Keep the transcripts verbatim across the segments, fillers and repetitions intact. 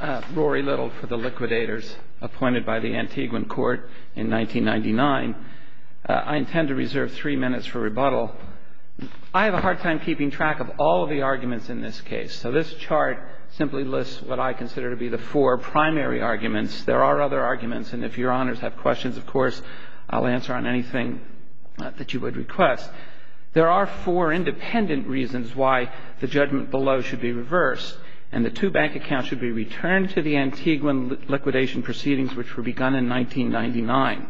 uh, Rory Little for the liquidators appointed by the Antiguan court in nineteen ninety-nine. Uh, I intend to reserve three minutes for rebuttal. I have a hard time keeping track of all of the arguments in this case. So this chart simply lists what I consider to be the four primary arguments. There are other arguments, and if Your Honors have questions, of course, I'll answer on anything uh, that you would request. There are four independent reasons why the judgment below should be reversed, and the two bank accounts should be returned to the Antiguan liquidation proceedings, which were begun in nineteen ninety-nine.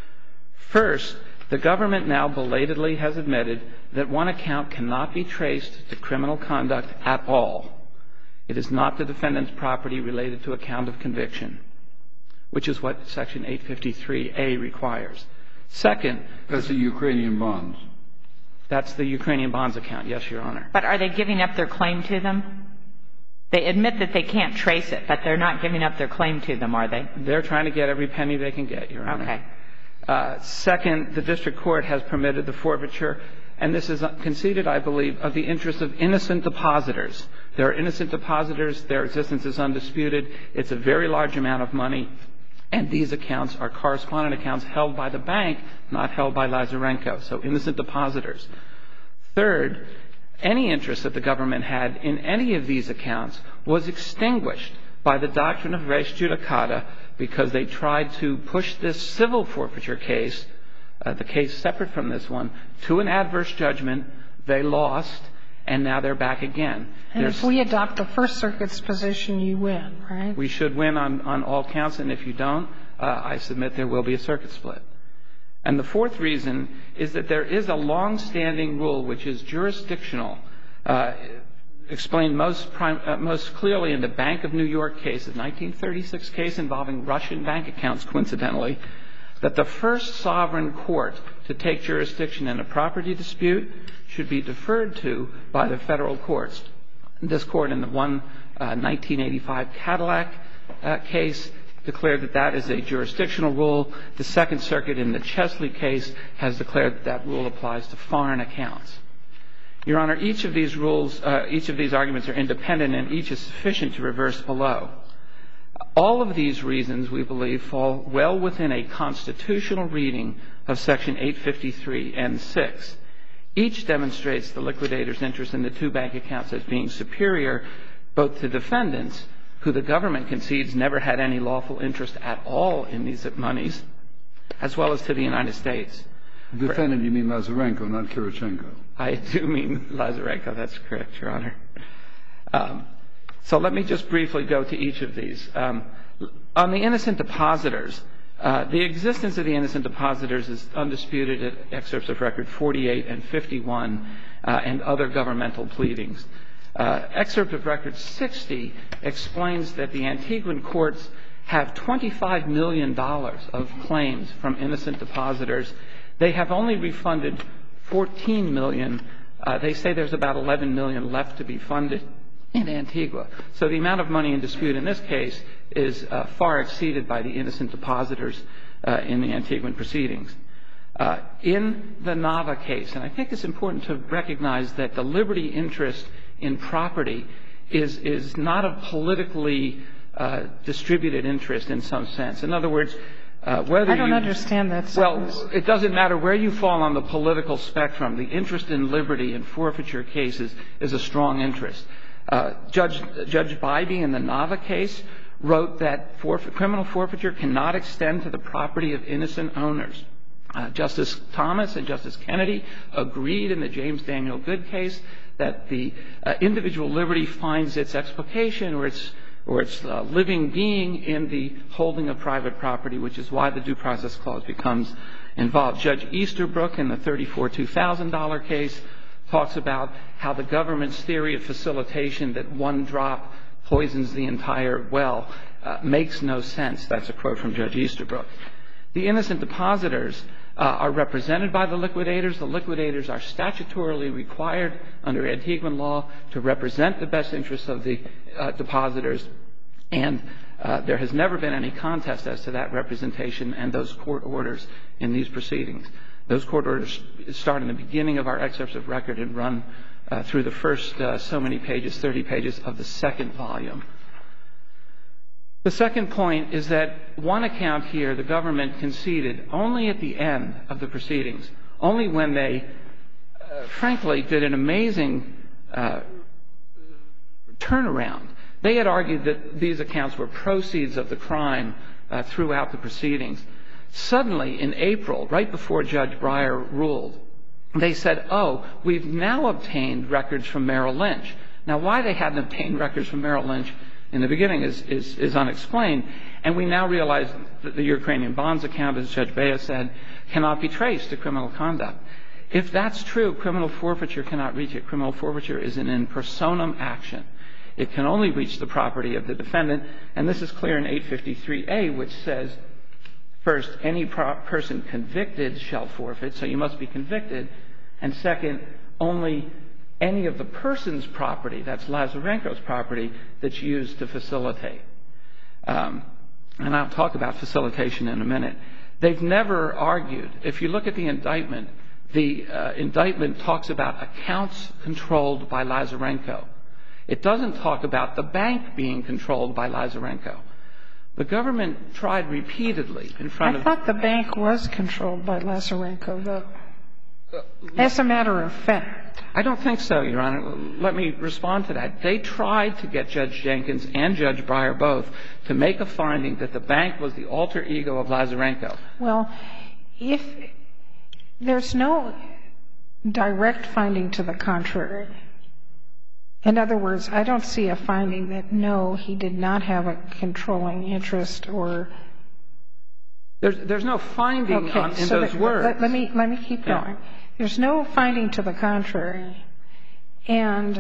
First, the government now belatedly has admitted that one account cannot be traced to criminal conduct at all. It is not the defendant's property related to a count of conviction, which is what Section eight fifty-three A requires. Second, that's the Ukrainian bonds. That's the Ukrainian bonds account, yes, Your Honor. But are they giving up their claim to them? They admit that they can't trace it, but they're not giving up their claim to them, are they? They're trying to get every penny they can get, Your Honor. Okay. Uh, second, the district court has permitted the forfeiture, and this is conceded, I believe, of the interest of innocent depositors. There are innocent depositors. Their existence is undisputed. It's a very large amount of money, and these accounts are correspondent accounts held by the bank, not held by Lazarenko, so innocent depositors. Third, any interest that the government had in any of these accounts was extinguished by the doctrine of res judicata because they tried to push this civil forfeiture case, uh, the case separate from this one, to an adverse judgment. They lost, and now they're back again. And There's, if we adopt the First Circuit's position, you win, right? We should win on, on all counts, and if you don't, uh, I submit there will be a circuit split. And the fourth reason is that there is a long-standing rule which is jurisdictional, uh, explained most, prim- uh, most clearly in the Bank of New York case, the nineteen thirty-six case involving Russian bank accounts, coincidentally, that the first sovereign court to take jurisdiction in a property dispute should be deferred to by the federal courts. This court in the one uh, nineteen eighty-five Cadillac uh, case declared that that is a jurisdictional rule. The Second Circuit in the Chesley case has declared that that rule applies to foreign accounts. Your Honor, each of these rules, uh, each of these arguments are independent, and each is sufficient to reverse below. All of these reasons, we believe, fall well within a constitutional reading of Section eight fifty-three N six. Each demonstrates the liquidator's interest in the two bank accounts as being superior both to defendants, who the government concedes never had any lawful interest at all in these monies, as well as to the United States. Defendant, you mean Lazarenko, not Kirichenko. I do mean Lazarenko. That's correct, Your Honor. Um, so let me just briefly go to each of these. Um, on the innocent depositors, uh, the existence of the innocent depositors is undisputed at excerpts of record forty-eight and fifty-one uh, and other governmental pleadings. Uh, excerpt of record sixty explains that the Antiguan courts have twenty-five million dollars of claims from innocent depositors. They have only refunded fourteen million dollars. Uh, they say there's about eleven million dollars left to be funded in Antigua. So the amount of money in dispute in this case is uh, far exceeded by the innocent depositors uh, in the Antiguan proceedings. Uh, in the Nava case, and I think it's important to recognize that the liberty interest in property is, is not a politically uh, distributed interest in some sense. In other words, Uh, whether I don't you, understand that sentence. Well, it doesn't matter where you fall on the political spectrum. The interest in liberty in forfeiture cases is a strong interest. Uh, Judge, Judge Bybee in the Nava case wrote that forfeit, criminal forfeiture cannot extend to the property of innocent owners. Uh, Justice Thomas and Justice Kennedy agreed in the James Daniel Good case that the uh, individual liberty finds its explication or its or its uh, living being in the holding of private property, which is why the Due Process Clause becomes involved. Judge Easterbrook in the thirty-four two thousand dollars case talks about how the government's theory of facilitation that one drop poisons the entire well uh, makes no sense. That's a quote from Judge Easterbrook. The innocent depositors uh, are represented by the liquidators. The liquidators are statutorily required under Antiguan law to represent the best interests of the uh, depositors, and uh, there has never been any contest as to that representation and those court orders in these proceedings. Those court orders start in the beginning of our excerpts of record and run uh, through the first uh, so many pages, thirty pages of the second volume. The second point is that one account here the government conceded only at the end of the proceedings, only when they, uh, frankly, did an amazing uh, turnaround. They had argued that these accounts were proceeds of the crime uh, throughout the proceedings. Suddenly, in April, right before Judge Breyer ruled, they said, oh, we've now obtained records from Merrill Lynch. Now, why they hadn't obtained records from Merrill Lynch in the beginning is, is, is unexplained. And we now realize that the Ukrainian bonds account, as Judge Bea said, cannot be traced to criminal conduct. If that's true, criminal forfeiture cannot reach it. Criminal forfeiture is an in personam action. It can only reach the property of the defendant. And this is clear in eight fifty-three A, which says, first, any pro- person convicted shall forfeit, so you must be convicted. And second, only any of the person's property, that's Lazarenko's property, that's used to facilitate. Um, and I'll talk about facilitation in a minute. They've never argued. If you look at the indictment, the uh, indictment talks about accounts controlled by Lazarenko. It doesn't talk about the bank being controlled by Lazarenko. The government tried repeatedly in front I of... I thought the bank was controlled by Lazarenko, though. As a matter of fact. I don't think so, Your Honor. Let me respond to that. They tried to get Judge Jenkins and Judge Breyer both to make a finding that the bank was the alter ego of Lazarenko. Well, if there's no direct finding to the contrary, in other words, I don't see a finding that, no, he did not have a controlling interest or... There's, there's no finding okay, on, in so those that, words. Let, let me let me keep Yeah. going. There's no finding to the contrary. And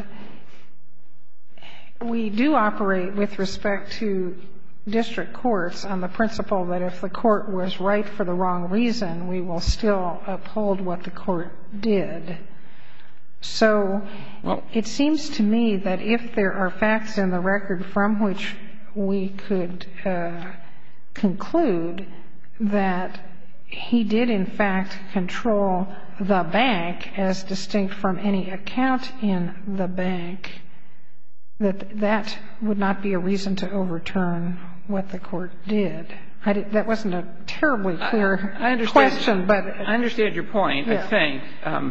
we do operate with respect to district courts on the principle that if the court was right for the wrong reason, we will still uphold what the court did. So Well, it seems to me that if there are facts in the record from which we could uh, conclude that he did, in fact, control the bank as distinct from any account in the bank, that that would not be a reason to overturn what the court did. I did, that wasn't a terribly clear I, I understand, question, but... I understand your point, yeah. I think. Um,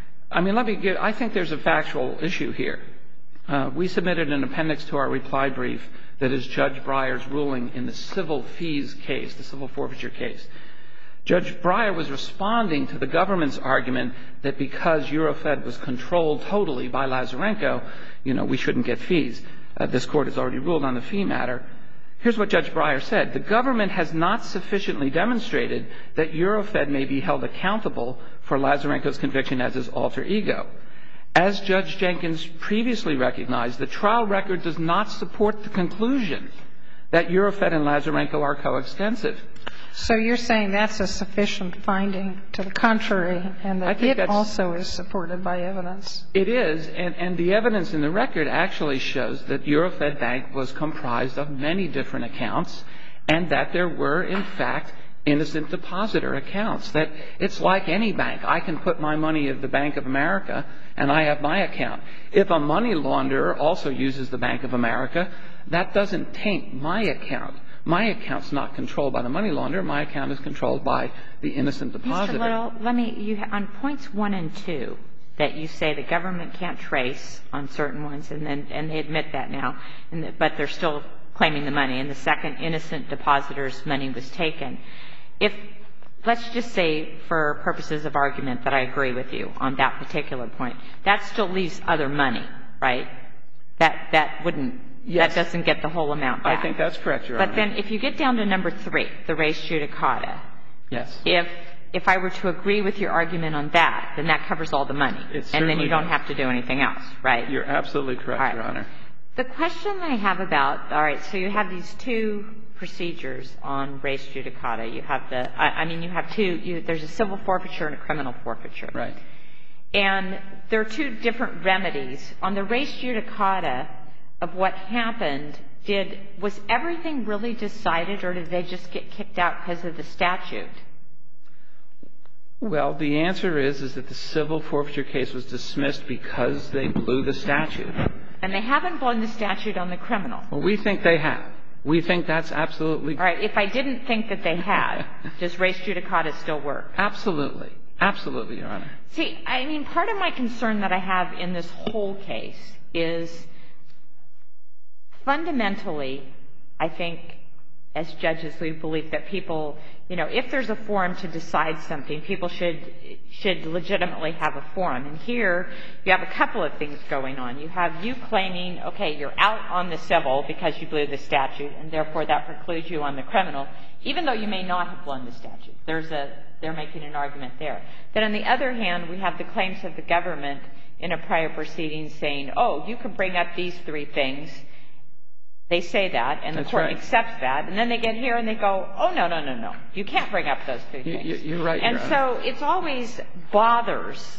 I mean, let me give, I think there's a factual issue here. Uh, we submitted an appendix to our reply brief that is Judge Breyer's ruling in the civil fees case, the civil forfeiture case. Judge Breyer was responding to the government's argument that because Eurofed was controlled totally by Lazarenko, you know, we shouldn't get fees. Uh, this court has already ruled on the fee matter. Here's what Judge Breyer said. The government has not sufficiently demonstrated that Eurofed may be held accountable for Lazarenko's conviction as his alter ego. As Judge Jenkins previously recognized, the trial record does not support the conclusion that Eurofed and Lazarenko are coextensive. So you're saying that's a sufficient finding to the contrary, and that it also is supported by evidence? It is, and, and the evidence in the record actually shows that Eurofed Bank was comprised of many different accounts, and that there were, in fact, innocent depositor accounts. That it's like any bank. I can put my money at the Bank of America, and I have my account. If a money launderer also uses the Bank of America, that doesn't taint my account. My account's not controlled by the money launderer. My account is controlled by the innocent depositor. Mister Little, let me, you, on points one and two, that you say the government can't trace on certain ones, and then, and they admit that now, and that, but they're still claiming the money, and the second, innocent depositor's money was taken. If, let's just say for purposes of argument that I agree with you on that particular point, that still leaves other money, right? That, that wouldn't, yes. That doesn't get the whole amount back. I think that's correct, Your Honor. But then if you get down to number three, the res judicata. Yes. If, if I were to agree with your argument on that, then that covers all the money. It and then you don't does. have to do anything else, right? You're absolutely correct, right. Your Honor. The question I have about, all right, so you have these two procedures on res judicata. You have the, I, I mean, you have two, you, there's a civil forfeiture and a criminal forfeiture. Right. And there are two different remedies. On the res judicata of what happened, did, was everything really decided, or did they just get kicked out because of the statute? Well, the answer is, is that the civil forfeiture case was dismissed because they blew the statute. And they haven't blown the statute on the criminal. Well, we think they have. We think that's absolutely. All right. If I didn't think that they had, does res judicata still work? Absolutely. Absolutely, Your Honor. See, I mean, part of my concern that I have in this whole case is fundamentally, I think, as judges, we believe that people, you know, if there's a forum to decide something, people should should legitimately have a forum. And here, you have a couple of things going on. You have you claiming, okay, you're out on the civil because you blew the statute, and therefore that precludes you on the criminal, even though you may not have blown the statute. There's a they're making an argument there. Then on the other hand, we have the claims of the government in a prior proceeding saying, oh, you can bring up these three things. They say that, and the That's court right. accepts that, and then they get here and they go, oh, no, no, no, no. You can't bring up those three things. You, you're right, And Your so Honor. it's always bothers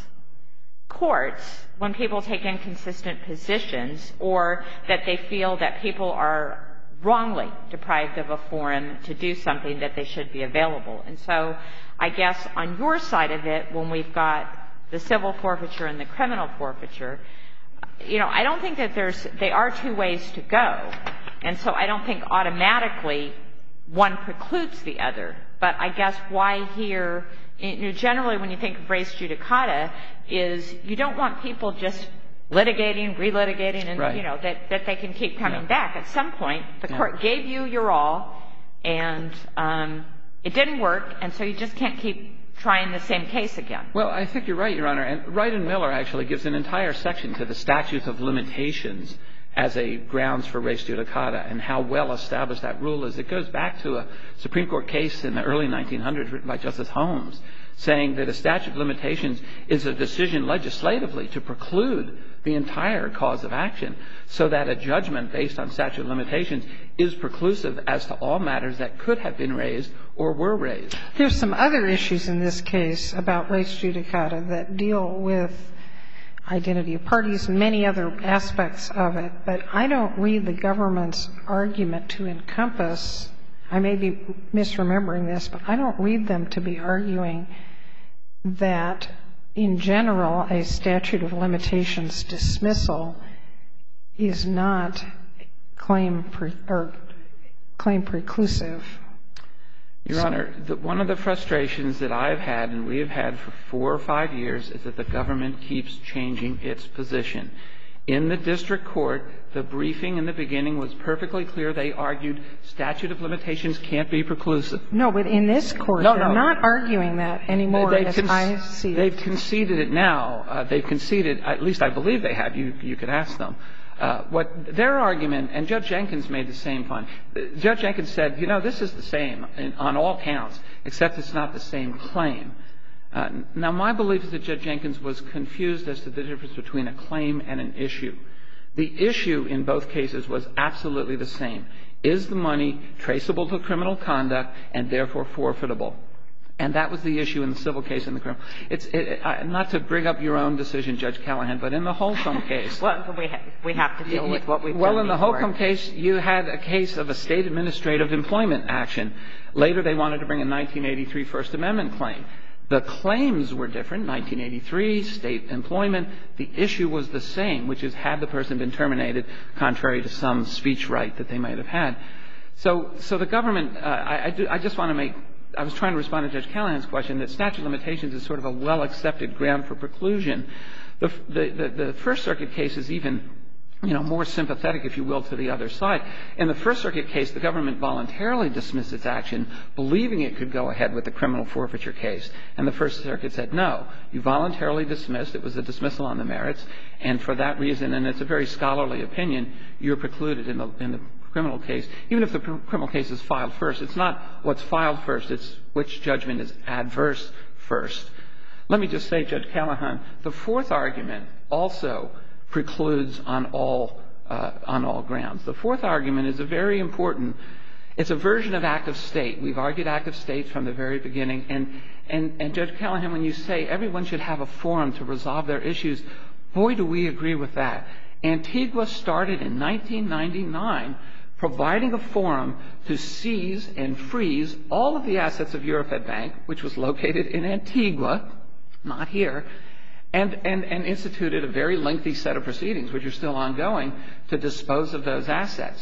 courts when people take inconsistent positions or that they feel that people are wrongly deprived of a forum to do something that they should be available. And so I guess on your side of it, when we've got the civil forfeiture and the criminal forfeiture, you know, I don't think that there's, they are two ways to go. And so I don't think automatically one precludes the other. But I guess why here, you know, generally when you think of res judicata, is you don't want people just litigating, relitigating, and, right. you know, that, that they can keep coming yeah. back. At some point, the yeah. court gave you your all, and um, it didn't work, and so you just can't keep trying the same case again. Well, I think you're right, Your Honor. And Wright and Miller actually gives an entire section to the statutes of limitations as a grounds for res judicata and how well established that rule is. It goes back to a Supreme Court case in the early nineteen hundreds written by Justice Holmes saying that a statute of limitations is a decision legislatively to preclude the entire cause of action so that a judgment based on statute of limitations is preclusive as to all matters that could have been raised or were raised. There's some other issues in this case about res judicata that deal with identity of parties and many other aspects of it, but I don't read the government's argument to encompass, I may be misremembering this, but I don't read them to be arguing that in general a statute of limitations dismissal is not claim pre- or claim preclusive. Your Honor, the, one of the frustrations that I've had and we have had for four or five years is that the government keeps changing its position. In the district court, the briefing in the beginning was perfectly clear. They argued statute of limitations can't be preclusive. No, but in this court, no, they're no. not arguing that anymore they've as con- I see it. They've conceded it now. Uh, they've conceded, at least I believe they have. You, you could ask them. Uh, what their argument, and Judge Jenkins made the same point. Judge Jenkins said, you know, this is the same in, on all counts, except it's not the same claim. Uh, now, my belief is that Judge Jenkins was confused as to the difference between a claim and an issue. The issue in both cases was absolutely the same. Is the money traceable to criminal conduct and therefore forfeitable? And that was the issue in the civil case and the criminal. It's it, uh, not to bring up your own decision, Judge Callahan, but in the Holcomb case. Well, we, ha- we have to deal with what we've well, done in the before. Holcomb case, you had a case of a state administrative employment action. Later, they wanted to bring a nineteen eighty-three First Amendment claim. The claims were different, nineteen eighty-three, state employment. The issue was the same, which is had the person been terminated contrary to some speech right that they might have had. So, so the government, uh, I, I, do, I just want to make, I was trying to respond to Judge Callahan's question that statute of limitations is sort of a well-accepted ground for preclusion. The, the, the, the First Circuit case is even, you know, more sympathetic, if you will, to the other side. In the First Circuit case, the government voluntarily dismissed its action, believing it could go ahead with the criminal forfeiture case. And the First Circuit said, no, you voluntarily dismissed. It was a dismissal on the merits. And for that reason, and it's a very scholarly opinion, you're precluded in the, in the criminal case. Even if the criminal case is filed first, it's not what's filed first, it's which judgment is adverse first. Let me just say, Judge Callahan, the fourth argument also precludes on all uh, on all grounds. The fourth argument is a very important. It's a version of active state. We've argued active state from the very beginning. And and and Judge Callahan, when you say everyone should have a forum to resolve their issues, boy, do we agree with that. Antigua started in nineteen ninety-nine, providing a forum to seize and freeze all of the assets of Eurofed Bank, which was located in Antigua, not here. And, and, and instituted a very lengthy set of proceedings, which are still ongoing, to dispose of those assets.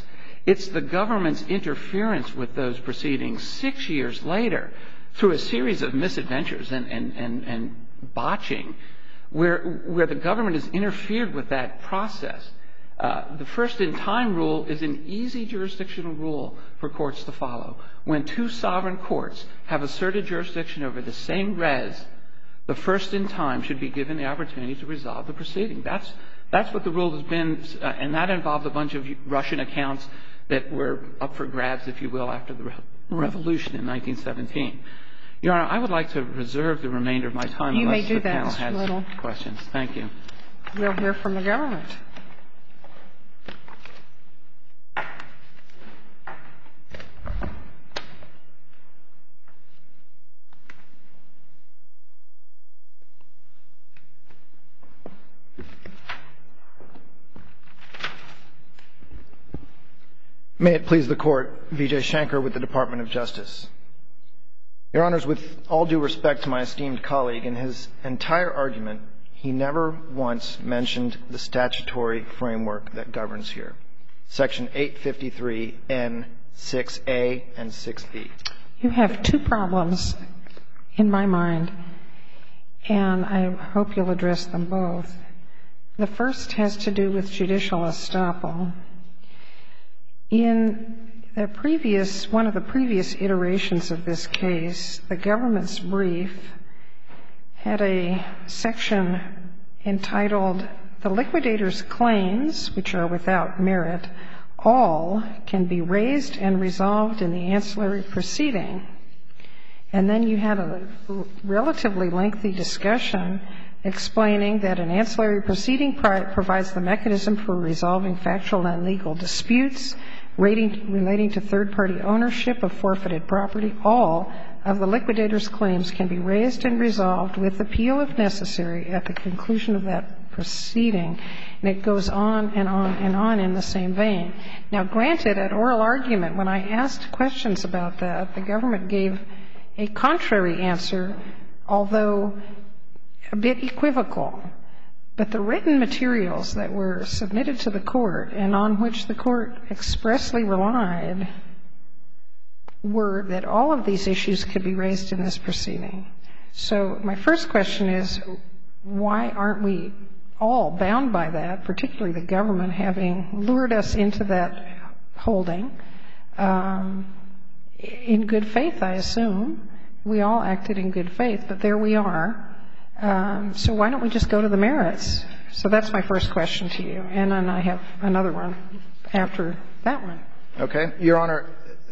It's the government's interference with those proceedings six years later through a series of misadventures and, and, and, and botching where, where the government has interfered with that process. Uh, the first-in-time rule is an easy jurisdictional rule for courts to follow. When two sovereign courts have asserted jurisdiction over the same res, the first-in-time should be given the opportunity to resolve the proceeding. That's, that's what the rule has been, uh, and that involved a bunch of Russian accounts that were up for grabs, if you will, after the re- revolution in nineteen seventeen. Your Honor, I would like to reserve the remainder of my time you unless may do the that, panel Mister has Little. questions. Thank you. We'll hear from the government. May it please the Court, Vijay Shankar with the Department of Justice. Your Honors, with all due respect to my esteemed colleague, in his entire argument, he never once mentioned the statutory framework that governs here, Section eight fifty-three N six A and six B. You have two problems in my mind, and I hope you'll address them both. The first has to do with judicial estoppel. In the previous, one of the previous iterations of this case, the government's brief had a section entitled, "The liquidator's claims, which are without merit, all can be raised and resolved in the ancillary proceeding." And then you had a relatively lengthy discussion explaining that an ancillary proceeding provides the mechanism for resolving factual and legal disputes relating to third-party ownership of forfeited property. All of the liquidator's claims can be raised and resolved with appeal if necessary at the conclusion of that proceeding. And it goes on and on and on in the same vein. Now, granted, at oral argument, when I asked questions about that, the government gave a contrary answer, although a bit equivocal. But the written materials that were submitted to the court and on which the court expressly relied were that all of these issues could be raised in this proceeding. So my first question is, why aren't we all bound by that, particularly the government having lured us into that holding? Um, in good faith, I assume. We all acted in good faith, but there we are. Um, so why don't we just go to the merits? So that's my first question to you. And then I have another one after that one. Okay. Your Honor,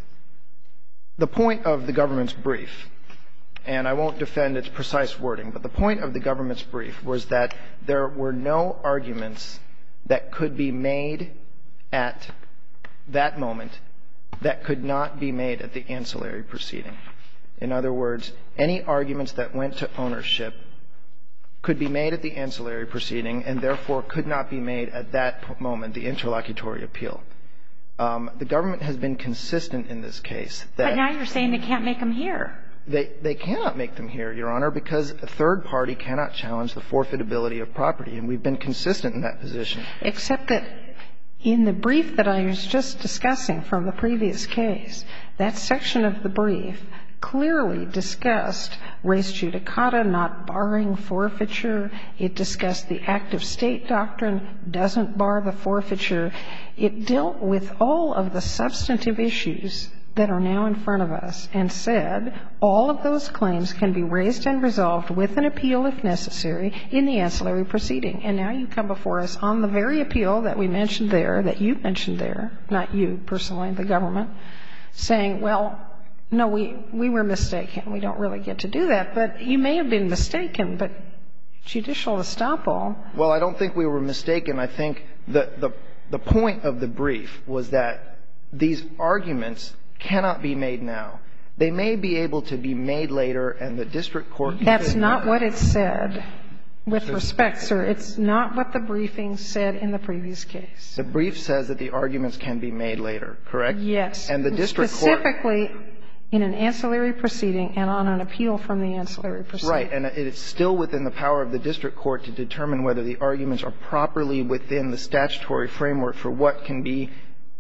the point of the government's brief, and I won't defend its precise wording, but the point of the government's brief was that there were no arguments that could be made at that moment that could not be made at the ancillary proceeding. In other words, any arguments that went to ownership could be made at the ancillary proceeding and therefore could not be made at that moment, the interlocutory appeal. Um, the government has been consistent in this case. That but now you're saying they can't make them here. They, they cannot make them here, Your Honor, because a third party cannot challenge the forfeitability of property, and we've been consistent in that position. Except that in the brief that I was just discussing from the previous case, that section of the brief clearly discussed res judicata, not barring forfeiture. It discussed the active state doctrine doesn't bar the forfeiture. It dealt with all of the substantive issues that are now in front of us and said all of those claims can be raised and resolved with an appeal if necessary in the ancillary proceeding. And now you come before us on the very appeal that we mentioned there, that you mentioned there, not you personally, the government, saying, well, no, we, we were mistaken. We don't really get to do that. But you may have been mistaken, but judicial estoppel. Well, I don't think we were mistaken. I think the, the, the point of the brief was that these arguments cannot be made now. They may be able to be made later, and the district court. That's not what it said. With respect, sir, it's not what the briefing said in the previous case. The brief says that the arguments can be made later, correct? Yes. And the district court. Specifically in an ancillary proceeding and on an appeal from the ancillary proceeding. Right. And it's still within the power of the district court to determine whether the arguments are properly within the statutory framework for what can be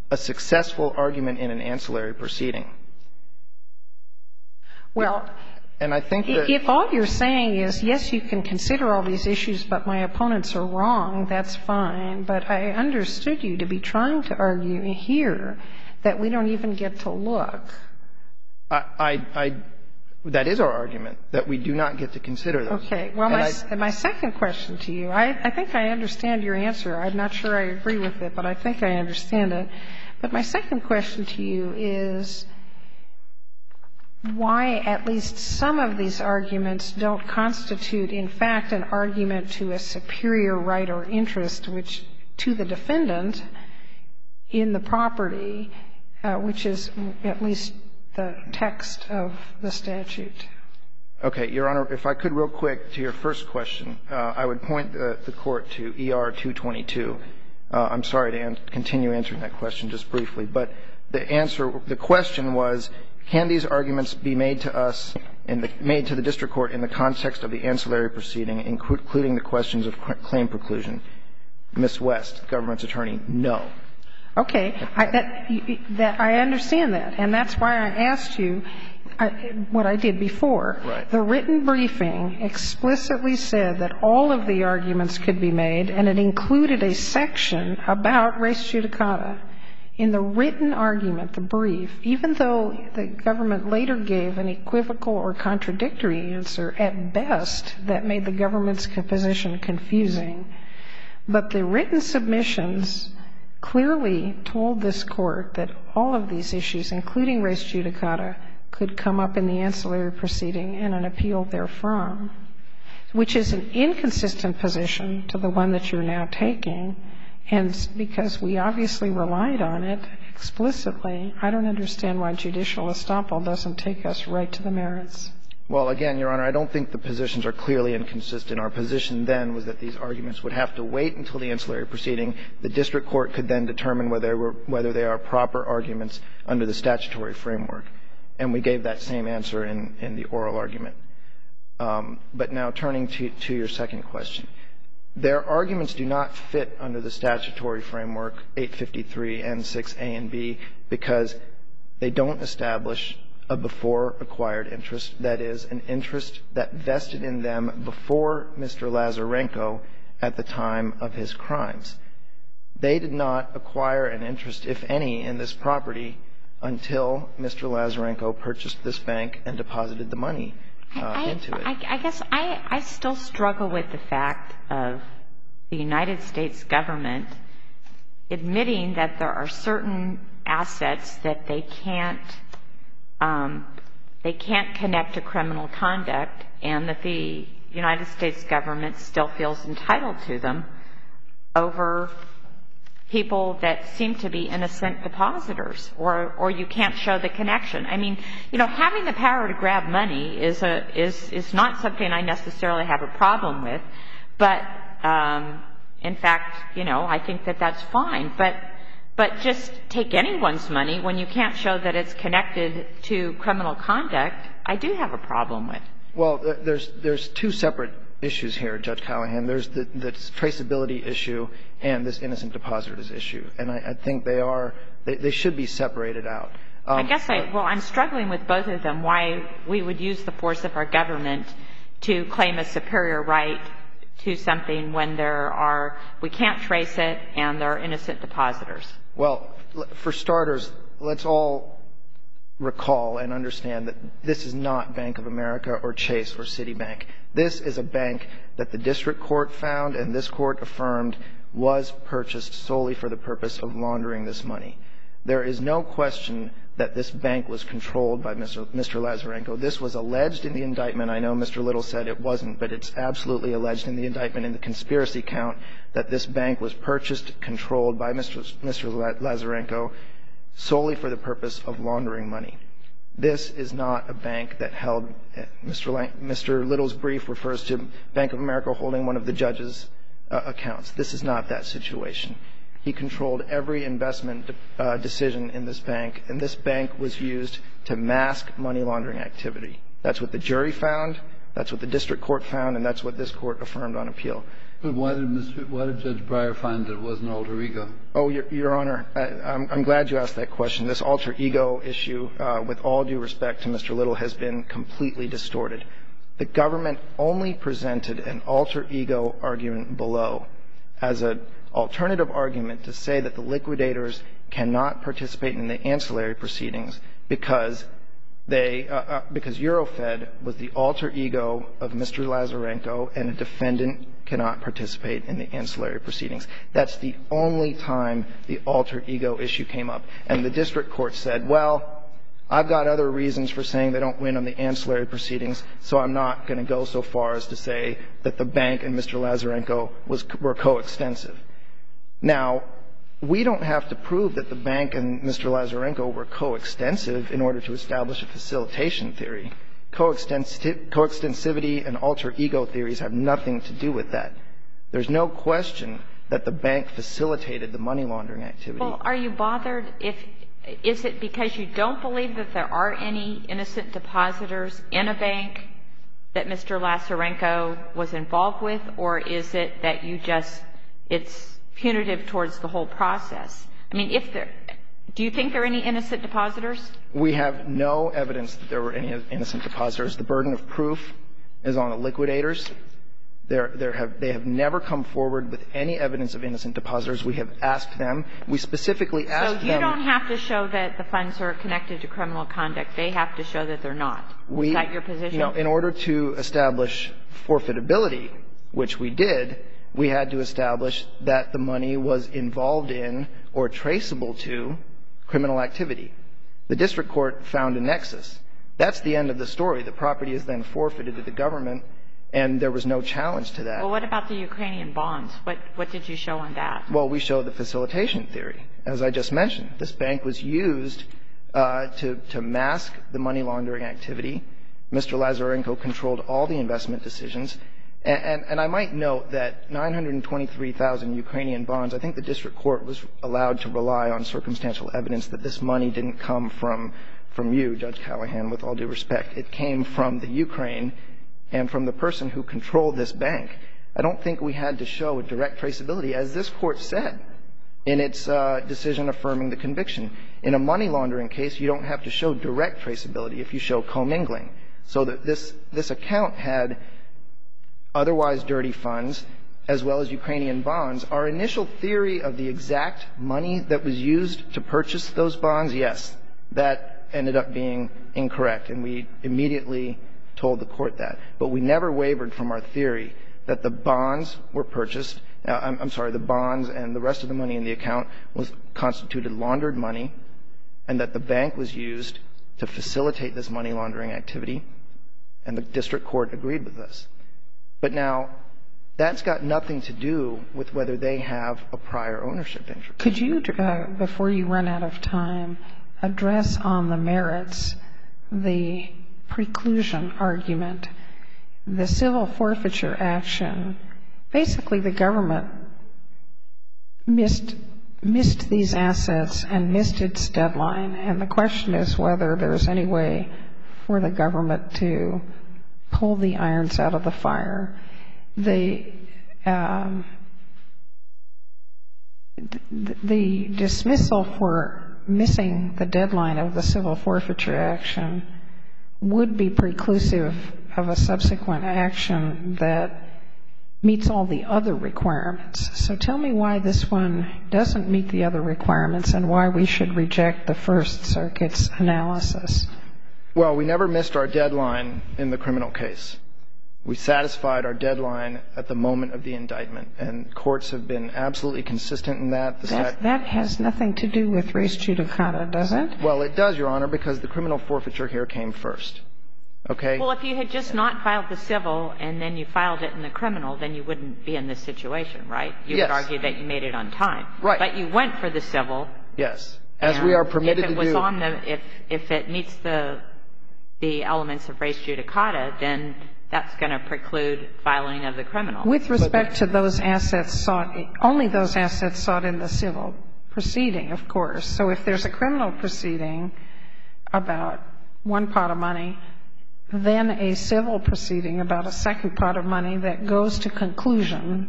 a successful argument in an ancillary proceeding. Well, and I think that if all you're saying is, yes, you can consider all these issues, but my opponents are wrong, that's fine. But I understood you to be trying to argue here that we don't even get to look. I, I, I that is our argument, that we do not get to consider those. Okay. Well, my, I, my second question to you, I, I think I understand your answer. I'm not sure I agree with it, but I think I understand it. But my second question to you is why at least some of these arguments don't constitute, in fact, an argument to a superior right or interest, which to the defendant in the property, uh, which is at least the text of the statute. Okay. Your Honor, if I could real quick to your first question, uh, I would point the, the Court to E R two twenty-two. Uh, I'm sorry to an- continue answering that question just briefly, but the answer, the question was, can these arguments be made to us, in the, made to the district court in the context of the ancillary proceeding, including the questions of claim preclusion? Miz West, government's attorney, no. Okay. I, that, that, I understand that, and that's why I asked you I, what I did before. Right. The written briefing explicitly said that all of the arguments could be made, and it included a section about res judicata. In the written argument, the brief, even though the government later gave an equivocal or contradictory answer, at best that made the government's position confusing. But the written submissions clearly told this Court that all of these issues, including res judicata, could come up in the ancillary proceeding and an appeal therefrom, which is an inconsistent position to the one that you're now taking. And because we obviously relied on it explicitly, I don't understand why judicial estoppel doesn't take us right to the merits. Well, again, Your Honor, I don't think the positions are clearly inconsistent. Our position then was that these arguments would have to wait until the ancillary proceeding. The district court could then determine whether, were, whether they are proper arguments under the statutory framework. And we gave that same answer in, in the oral argument. Um, but now turning to, to your second question. Their arguments do not fit under the statutory framework, eight fifty-three N six A and B, because they don't establish a before-acquired interest, that is, an interest that vested in them before Mister Lazarenko at the time of his crimes. They did not acquire an interest, if any, in this property until Mister Lazarenko purchased this bank and deposited the money uh, into it. I, I guess I, I still struggle with the fact of the United States government admitting that there are certain assets that they can't um, they can't connect to criminal conduct, and that the United States government still feels entitled to them over people that seem to be innocent depositors, or or you can't show the connection. I mean, you know, having the power to grab money is a is is not something I necessarily have a problem with, but um, in fact, you know, I think that that's fine. But but just take anyone's money when you can't show that it's connected to criminal conduct, I do have a problem with. Well, there's there's two separate issues here, Judge Callahan. There's the, the traceability issue and this innocent depositors issue, and I, I think they are they, they should be separated out. Um, I guess I well, I'm struggling with both of them. Why we would use the force of our government to claim a superior right to something when there are we can't trace it and there are innocent depositors. Well, for starters, let's all recall and understand that this is not Bank of America or Chase or Citibank. This is a bank that the district court found and this court affirmed was purchased solely for the purpose of laundering this money. There is no question that this bank was controlled by Mister Mister Lazarenko. This was alleged in the indictment. I know Mister Little said it wasn't, but it's absolutely alleged in the indictment in the conspiracy count that this bank was purchased, controlled by Mister Mister Lazarenko solely for the purpose of laundering money. This is not a bank that held Mister Lang, Mister Little's brief refers to Bank of America holding one of the judge's uh, accounts. This is not that situation. He controlled every investment uh, decision in this bank, and this bank was used to mask money laundering activity. That's what the jury found. That's what the district court found, and that's what this court affirmed on appeal. But why did Mister why did Judge Breyer find that it was an alter ego? Oh, Your, Your Honor, I, I'm, I'm glad you asked that question. This alter ego issue, uh, with all due respect to Mister Little, has been completely distorted. The government only presented an alter ego argument below as an alternative argument to say that the liquidators cannot participate in the ancillary proceedings because they, uh, uh, because Eurofed was the alter ego of Mister Lazarenko, and a defendant cannot participate in the ancillary proceedings. That's the only time the alter ego issue came up. And the district court said, well, I've got other reasons for saying they don't win on the ancillary proceedings, so I'm not going to go so far as to say that the bank and Mister Lazarenko was, were coextensive. Now, we don't have to prove that the bank and Mister Lazarenko were coextensive in order to establish a facilitation theory. Coextensi- coextensivity and alter ego theories have nothing to do with that. There's no question that the bank facilitated the money laundering activity. Well, are you bothered if – is it because you don't believe that there are any innocent depositors in a bank that Mister Lazarenko was involved with, or is it that you just – it's punitive towards the whole process? I mean, if there – do you think there are any innocent depositors? We have no evidence that there were any innocent depositors. The burden of proof is on the liquidators. There, there have, they have never come forward with any evidence of innocent depositors. We have asked them. We specifically asked them. So you them, don't have to show that the funds are connected to criminal conduct. They have to show that they're not. We, is that your position? No. In order to establish forfeitability, which we did, we had to establish that the money was involved in or traceable to criminal activity. The district court found a nexus. That's the end of the story. The property is then forfeited to the government, and there was no challenge to that. Well, what about the Ukrainian bonds? What, what did you show on that? Well, we showed the facilitation theory. As I just mentioned, this bank was used uh, to, to mask the money laundering activity. Mister Lazarenko controlled all the investment decisions. And, and, and I might note that nine hundred twenty-three thousand Ukrainian bonds, I think the district court was allowed to rely on circumstantial evidence that this money didn't come from, from you, Judge Callahan, with all due respect. It came from the Ukraine and from the person who controlled this bank. I don't think we had to show a direct traceability, as this court said in its uh, decision affirming the conviction. In a money laundering case, you don't have to show direct traceability if you show commingling. So that this, this account had otherwise dirty funds as well as Ukrainian bonds. Our initial theory of the exact money that was used to purchase those bonds, yes, that ended up being incorrect, and we immediately told the court that. But we never wavered from our theory that the bonds were purchased uh, I'm, I'm sorry, the bonds and the rest of the money in the account was constituted laundered money, and that the bank was used to facilitate this money laundering activity, and the district court agreed with us. But now, that's got nothing to do with whether they have a prior ownership interest. Could you, uh, before you run out of time, address on the merits the preclusion argument? The civil forfeiture action, basically the government missed missed these assets and missed its deadline, and the question is whether there's any way for the government to pull the irons out of the fire. The um, the dismissal for missing the deadline of the civil forfeiture action would be preclusive of a subsequent action that meets all the other requirements. So tell me why this one doesn't meet the other requirements and why we should reject the First Circuit's analysis. Well, we never missed our deadline in the criminal case. We satisfied our deadline at the moment of the indictment, and courts have been absolutely consistent in that. That, that has nothing to do with res judicata, does it? Well, it does, Your Honor, because the criminal forfeiture here came first. Okay? Well, if you had just not filed the civil and then you filed it in the criminal, then you wouldn't be in this situation, right? You yes. would argue that you made it on time. Right. But you went for the civil. Yes. As we are permitted to do. If it was on the, if, if it meets the, the elements of res judicata, then that's going to preclude filing of the criminal. With respect to those assets sought, only those assets sought in the civil proceeding, of course. So if there's a criminal proceeding about one pot of money then a civil proceeding about a second pot of money that goes to conclusion,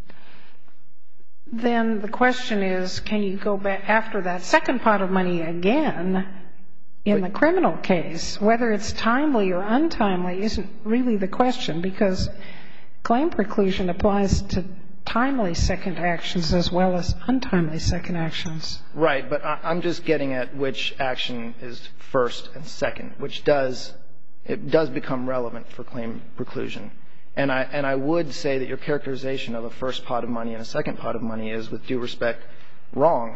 then the question is, can you go back after that second pot of money again in the criminal case? Whether it's timely or untimely isn't really the question, because claim preclusion applies to timely second actions as well as untimely second actions. Right, but I'm just getting at which action is first and second, which does it does become relevant for claim preclusion. And I and I would say that your characterization of a first pot of money and a second pot of money is, with due respect, wrong.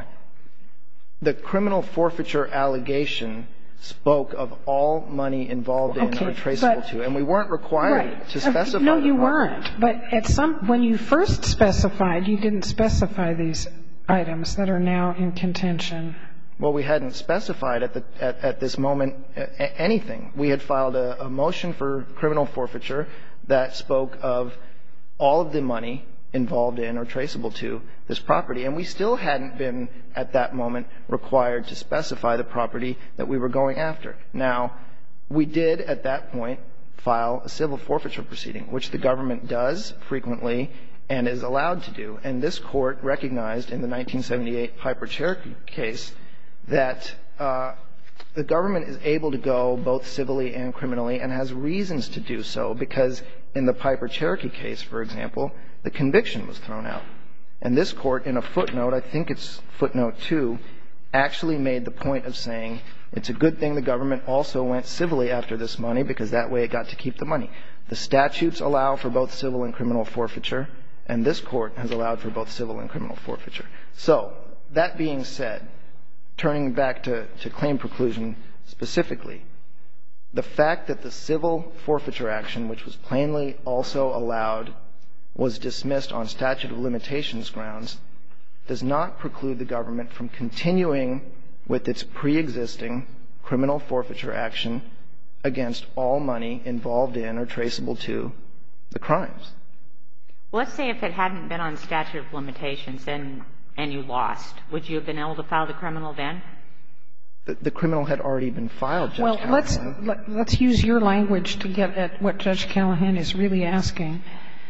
The criminal forfeiture allegation spoke of all money involved in okay, or traceable but, to, and we weren't required right. to specify. No, you the weren't. But at some when you first specified, you didn't specify these items that are now in contention. Well, we hadn't specified at the at, at this moment a, anything. We had filed a, a motion for criminal forfeiture that spoke of all of the money involved in or traceable to this property, and we still hadn't been at that moment required to specify the property that we were going after. Now, we did at that point file a civil forfeiture proceeding, which the government does frequently and is allowed to do. And this Court recognized in the nineteen seventy-eight Piper-Cherokee case that uh, the government is able to go both civilly and criminally and has reasons to do so, because in the Piper-Cherokee case, for example, the conviction was thrown out. And this Court, in a footnote, I think it's footnote two, actually made the point of saying it's a good thing the government also went civilly after this money, because that way it got to keep the money. The statutes allow for both civil and criminal forfeiture, and this Court has allowed for both civil and criminal forfeiture. So, that being said, turning back to, to claim preclusion specifically, the fact that the civil forfeiture action, which was plainly also allowed, was dismissed on statute of limitations grounds, does not preclude the government from continuing with its pre-existing criminal forfeiture action against all money involved in or traceable to the crimes. Well, let's say if it hadn't been on statute of limitations and, and you lost, would you have been able to file the criminal then? The, the criminal had already been filed, Judge Well, Callahan. let's, let, let's use your language to get at what Judge Callahan is really asking.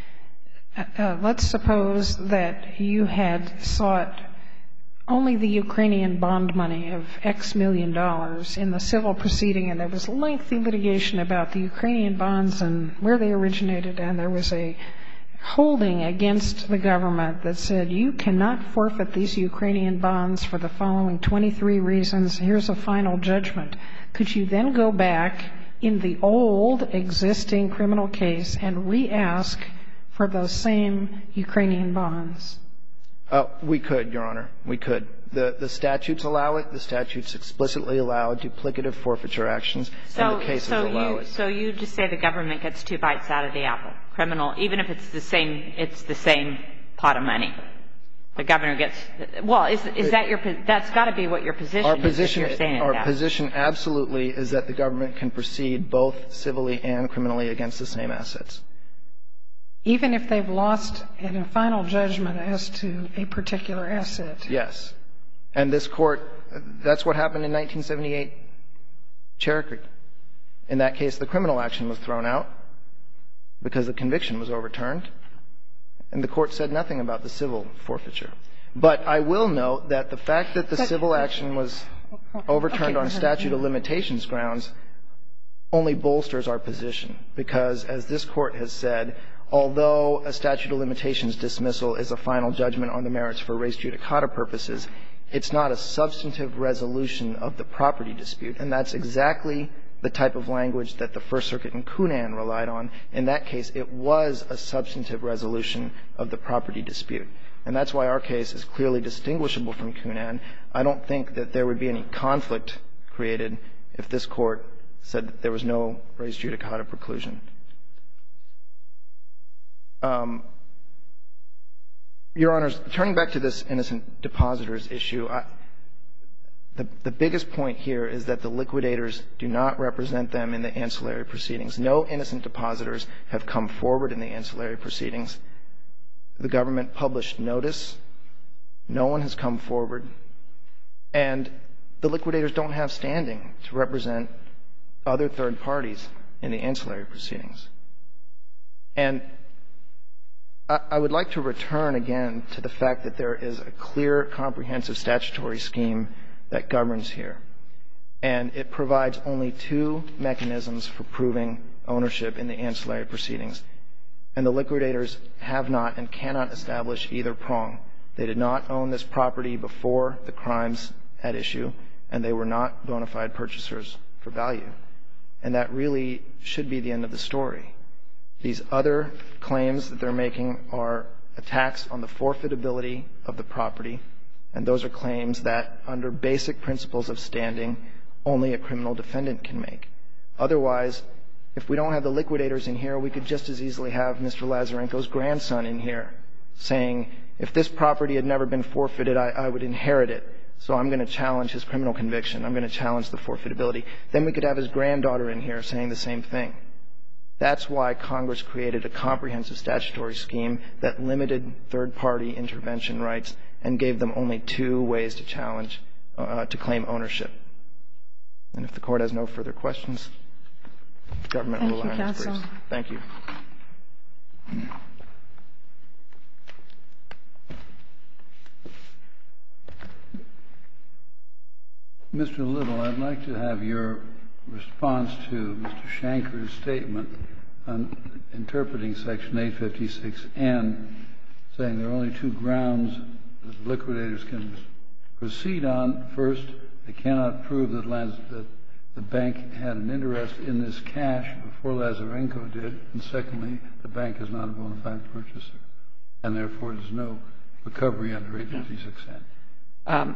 Uh, let's suppose that you had sought only the Ukrainian bond money of X million dollars in the civil proceeding, and there was lengthy litigation about the Ukrainian bonds and where they originated, and there was a holding against the government that said you cannot forfeit these Ukrainian bonds for the following twenty-three reasons. Here's a final judgment. Could you then go back in the old existing criminal case and re-ask for those same Ukrainian bonds? Uh, we could, Your Honor. We could. The, the statutes allow it. The statutes explicitly allow duplicative forfeiture actions, so, and the cases so allow you, it. So you just say the government gets two bites out of the apple. Criminal, even if it's the same, it's the same pot of money. The governor gets, well, is, is that your, that's got to be what your position our is position, if you're saying Our that. position absolutely is that the government can proceed both civilly and criminally against the same assets. Even if they've lost in a final judgment as to a particular asset? Yes. And this Court, that's what happened in nineteen seventy-eight Cherokee. In that case, the criminal action was thrown out because the conviction was overturned, and the Court said nothing about the civil forfeiture. But I will note that the fact that the but, civil action was overturned okay, on statute of limitations grounds only bolsters our position, because, as this Court has said, although a statute of limitations dismissal is a final judgment on the merits for res judicata purposes, it's not a substantive resolution of the property dispute. And that's exactly the type of language that the First Circuit in Cunan relied on. In that case, it was a substantive resolution of the property dispute. And that's why our case is clearly distinguishable from Cunan. I don't think that there would be any conflict created if this Court said that there was no res judicata preclusion. Um, Your Honors, turning back to this innocent depositors issue, I, the, the biggest point here is that the liquidators do not represent them in the ancillary proceedings. No innocent depositors have come forward in the ancillary proceedings. The government published notice. No one has come forward. And the liquidators don't have standing to represent other third parties in the ancillary proceedings. And I, I would like to return again to the fact that there is a clear, comprehensive statutory scheme that governs here. And it provides only two mechanisms for proving ownership in the ancillary proceedings. And the liquidators have not and cannot establish either prong. They did not own this property before the crimes at issue, and they were not bona fide purchasers for value. And that really should be the end of the story. These other claims that they're making are attacks on the forfeitability of the property, and those are claims that, under basic principles of standing, only a criminal defendant can make. Otherwise, if we don't have the liquidators in here, we could just as easily have Mister Lazarenko's grandson in here saying, if this property had never been forfeited, I, I would inherit it. So I'm going to challenge his criminal conviction. I'm going to challenge the forfeitability. Then we could have his granddaughter in here saying the same thing. That's why Congress created a comprehensive statutory scheme that limited third-party intervention rights and gave them only two ways to challenge, uh, to claim ownership. And if the Court has no further questions, the government will rely on its briefs. Thank you. Mister Little, I'd like to have your response to Mister Shanker's statement on interpreting Section eight fifty-six N, saying there are only two grounds that the liquidators can proceed on. First, they cannot prove that, Laz- that the bank had an interest in this cash before Lazarenko did. And secondly, the bank is not a bona fide purchaser, and therefore there's no recovery under eight fifty-six N. Um,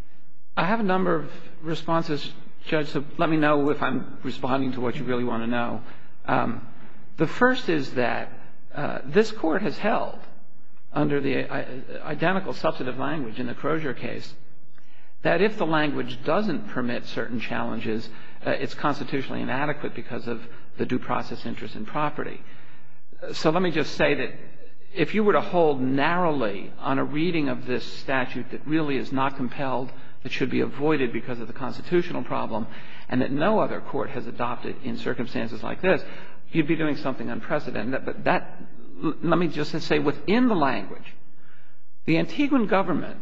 I have a number of responses, Judge, so let me know if I'm responding to what you really want to know. Um, the first is that uh, this Court has held, under the uh, identical substantive language in the Crozier case, that if the language doesn't permit certain challenges, uh, it's constitutionally inadequate because of the due process interest in property. So let me just say that if you were to hold narrowly on a reading of this statute that really is not compelled, that should be avoided because of the constitutional problem, and that no other court has adopted in circumstances like this, you'd be doing something unprecedented. But that, let me just say, within the language, the Antiguan government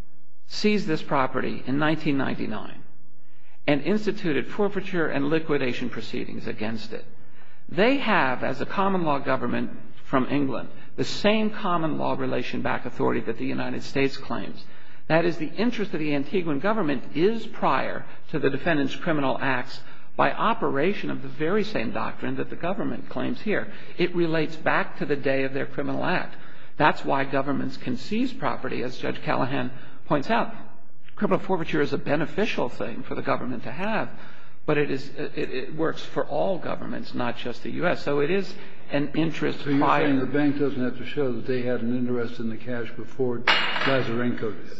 seized this property in nineteen ninety-nine and instituted forfeiture and liquidation proceedings against it. They have, as a common law government from England, the same common law relation back authority that the United States claims. That is, the interest of the Antiguan government is prior to the defendant's criminal acts by operation of the very same doctrine that the government claims here. It relates back to the day of their criminal act. That's why governments can seize property, as Judge Callahan points out. Criminal forfeiture is a beneficial thing for the government to have, but it is it, it works for all governments, not just the U S. So it is an interest prior. So you're saying the bank doesn't have to show that they had an interest in the cash before Lazarenko did?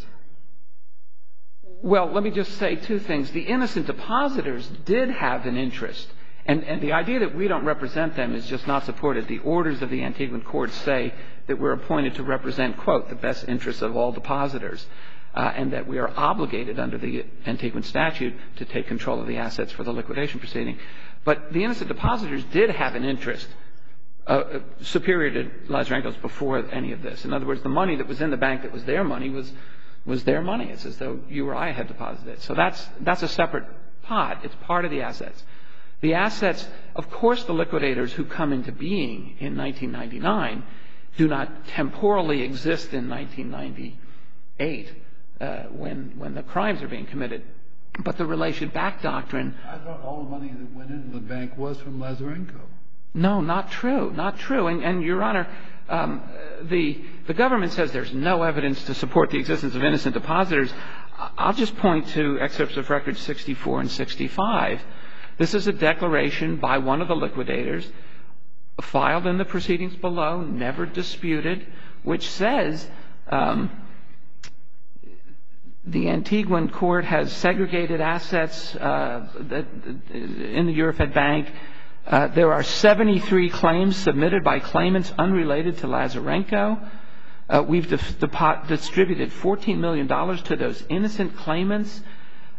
Well, let me just say two things. The innocent depositors did have an interest, and, and the idea that we don't represent them is just not supported. The orders of the Antiguan courts say that we're appointed to represent, quote, the best interests of all depositors, uh, and that we are obligated under the Antiguan statute to take control of the assets for the liquidation proceeding. But the innocent depositors did have an interest uh, superior to Lazarenko's before any of this. In other words, the money that was in the bank that was their money was was their money. It's as though you or I had deposited it. So that's that's a separate pot. It's part of the assets. The assets, of course, the liquidators who come into being in nineteen ninety-nine do not temporally exist in nineteen ninety-eight uh, when when the crimes are being committed. But the relation back doctrine. I thought all the money that went into the bank was from Lazarenko. No, not true. Not true. And, and Your Honor, um, the the government says there's no evidence to support the existence of innocent depositors. I'll just point to excerpts of records sixty-four and sixty-five. This is a declaration by one of the liquidators, filed in the proceedings below, never disputed, which says um, the Antiguan court has segregated assets uh, that, in the Eurofed Bank. Uh, there are seventy-three claims submitted by claimants unrelated to Lazarenko. Uh, we've dif- dip- distributed fourteen million dollars to those innocent claimants.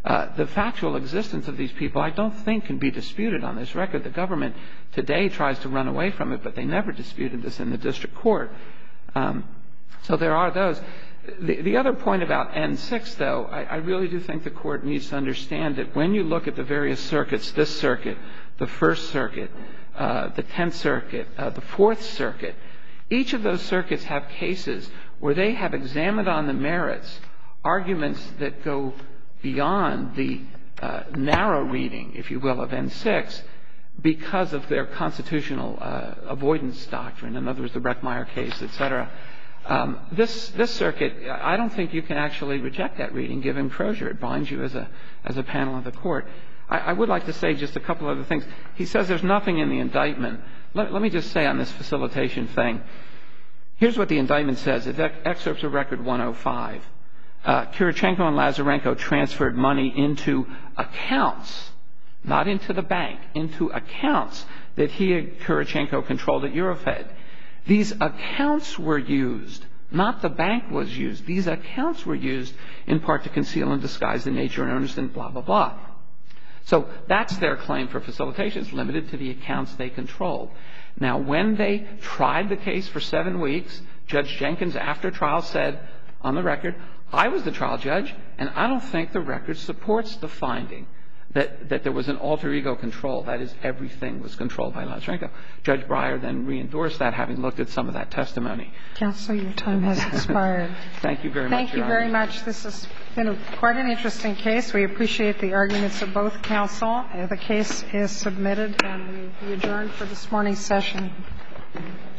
Uh, the factual existence of these people I don't think can be disputed on this record. The government today tries to run away from it, but they never disputed this in the district court. Um, so there are those. The, the other point about N six, though, I, I really do think the Court needs to understand that when you look at the various circuits, this circuit, the First Circuit, uh, the Tenth Circuit, uh, the Fourth Circuit, each of those circuits have cases where they have examined on the merits arguments that go beyond the uh, narrow reading, if you will, of N six because of their constitutional uh, avoidance doctrine, in other words, the Reckmeyer case, et cetera. Um, this, this circuit, I don't think you can actually reject that reading, given Crozier. It binds you as a, as a panel of the Court. I, I would like to say just a couple other things. He says there's nothing in the indictment. Let, let me just say on this facilitation thing, here's what the indictment says. It's excerpts of Record one oh five. Uh, Kirichenko and Lazarenko transferred money into accounts, not into the bank, into accounts that he and Kirichenko controlled at Eurofed. These accounts were used, not the bank was used. These accounts were used in part to conceal and disguise the nature and earnest and blah, blah, blah. So that's their claim for facilitation. It's limited to the accounts they controlled. Now, when they tried the case for seven weeks, Judge Jenkins, after trial, said on the record, I was the trial judge, and I don't think the record supports the finding that, that there was an alter ego control. That is, everything was controlled by Lazarenko. Judge Breyer then re-endorsed that, having looked at some of that testimony. Counsel, your time has expired. Thank you very much. Thank you very much. This has been a, quite an interesting case. We appreciate the arguments of both counsel. The case is submitted, and we adjourn for this morning's session.